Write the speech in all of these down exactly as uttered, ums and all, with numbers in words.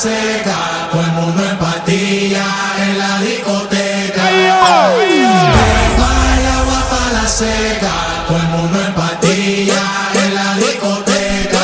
seca, todo el mundo en pastilla en la discoteca. Hay agua para la seca, todo el mundo en pastilla en la discoteca.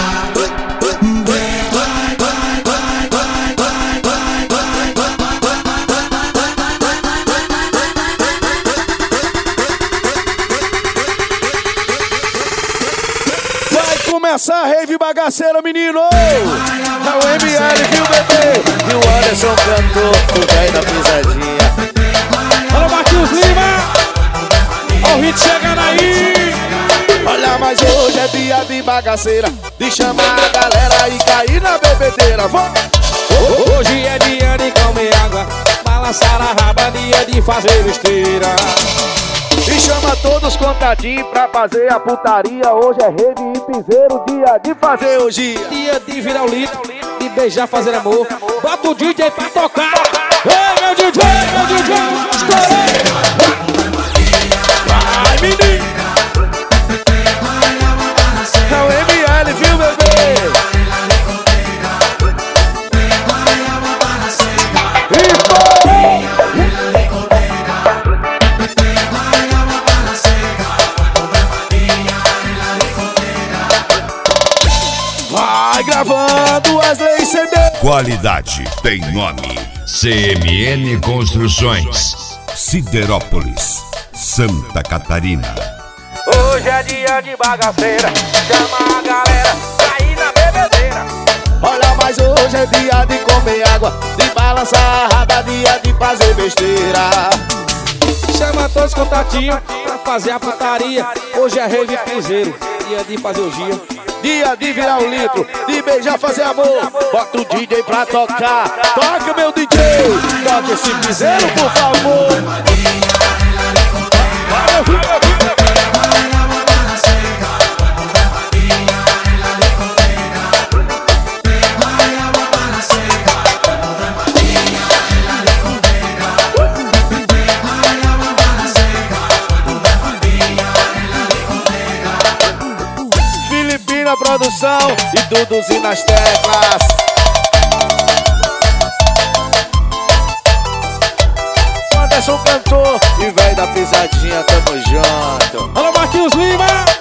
Começar a rave bagaceira, menino! É o M L, viu, bebê? E o Anderson cantou, o velho da pisadinha. Alô, Marquinhos Lima! Ó o hit chegando aí! Olha, mas hoje é dia de bagaceira, de chamar a galera e cair na bebedeira. Vamos! Hoje é dia de comer água, balançar a raba, dia de fazer besteira. E chama todos contadinhos pra fazer a putaria. Hoje é rede e piseiro, dia de fazer hoje. Dia de virar o litro, de beijar, fazer amor. Bota o D J pra tocar. Ei, meu D J, meu D J, estourei. Vai, menino. É o M L, viu, bebê? Gravando as leis C D. Qualidade tem nome. C M N Construções, Siderópolis, Santa Catarina. Hoje é dia de bagaceira, chama a galera, cair na bebedeira. Olha, mas hoje é dia de comer água, de balançar a raba, dia de fazer besteira. Chama todos os contatinhos pra fazer a putaria. Hoje é rave piseiro, dia de fazer o dia. Dia de virar um litro, de beijar, fazer amor. Bota o D J pra tocar. Toca, meu D J, toca esse piseiro, por favor. Na produção e Duduzinho nas teclas. Anderson cantor e velho da pisadinha, tamo junto. Alô, Marquinhos Lima!